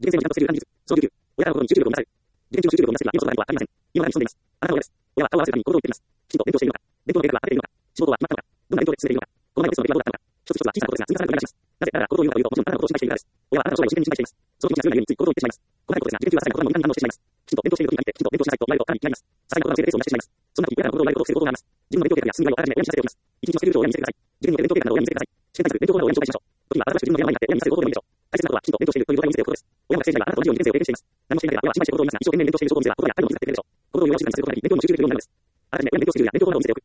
事件性をちゃんとしている管理術、小救急、親からの心に集中力を満たせる。事件中の集中力を満たしているが、今その場にはありません。今何に潜んでいます。あなたは親です。親は顔を合わせるために行動を言っています。きちんと勉強しているのか、勉強の計画が立てているのか、仕事は決まったのか、どんな勉強で進めているのか、この前のテストの出来はどうだったのか、一つ一つは小さなことですが、積み重ねることになります。なぜ、あなたが行動を言うのかというと、もちろんあなたのことを信頼しているからです。親はあなたの将来を真剣に信頼しています。その気持ちが強いがゆえについ行動を言ってしまいます。細かいことですが、事件中は些細なことなのに何に反応してしまいます。きちんと勉強している時に限って、きちんと勉強しなさいと言われるとかなり気になります。些細なことが教えるペースを増やしてしまいます。そんな時、親からの行動を言われることをする行動があります。自分の勉強計画や進み具合をあらかじめ親に知らせておきます。一日のスケジュールを親に見せてください。事件によって勉強計画など親に見せてください。試験対策、勉強法など親に紹介しましょう。時には新しく自分の目の前になって親に見せる行動でもいいでしょう。大切なことはきちんと勉強しているという状態を見せておくことです。親は学生時代はあなたと同じように人生を経験しています。何もしていなければ親は心配して行動を言いますが、一生懸命勉強している証拠を見せれば、心や態度を見せてくれるでしょう。行動を言わしずにすることにより勉強にも集中できるようになるのです。あらかじめ親に勉強しているや勉強法などを見せておく。